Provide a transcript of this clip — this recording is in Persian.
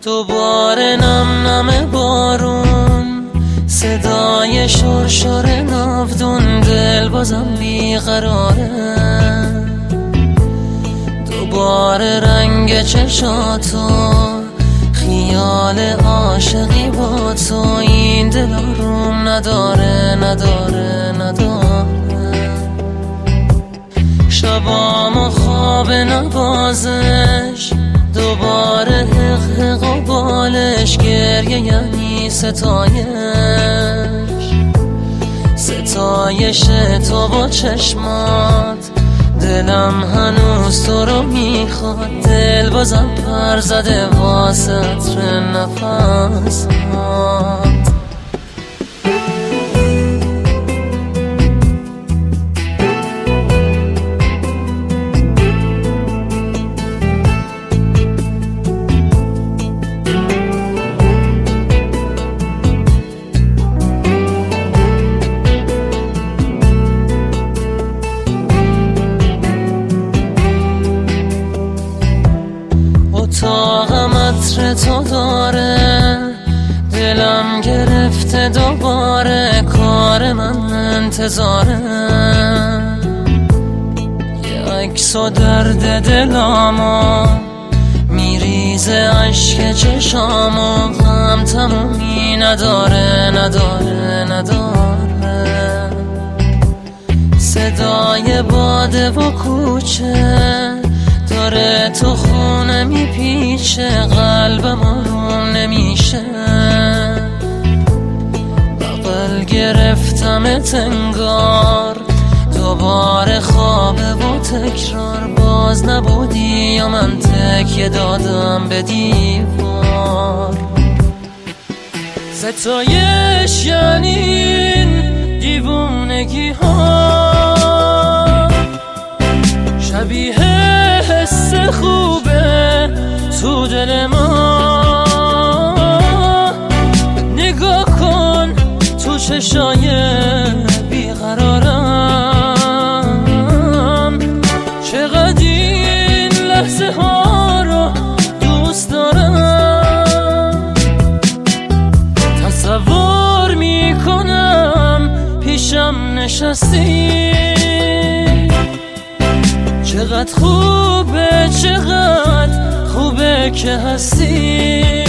دوباره نم نم بارون، صدای شرشر ناودون، دل بازم بیقراره. دوباره رنگ چشاتو، خیال عاشقی با تو، این دل آروم نداره نداره نداره. شبام و خواب نبازش، دوباره حق حق و بالش، گریه یعنی ستایش، ستایش تو با چشمات. دلم هنوز تو رو میخواد، دل بازم پر زده واسه عطر نفسات. اتاقم عطر تو داره، دلم گرفته دوباره، کار من انتظاره. یه عکس و درد دلامو میریزه اشک چشامو، هم تمومی نداره نداره نداره. صدای باده و کوچه داره تو خونه میپیچه، قلبم آروم نمیشه. بغل گرفتمت انگار، دوباره خوابه و تکرار. باز نبودی یا من تکیه دادم به دیوار. ستایش یعنی این دیوونگی ها، شبیه حس خوبه تو دل ما. نگاه کن تو چشای بیقرارم، چقدر این لحظه ها رو دوست دارم. تصور میکنم پیشم نشستی، چقدر خوبه چقدر خوبه که هستی.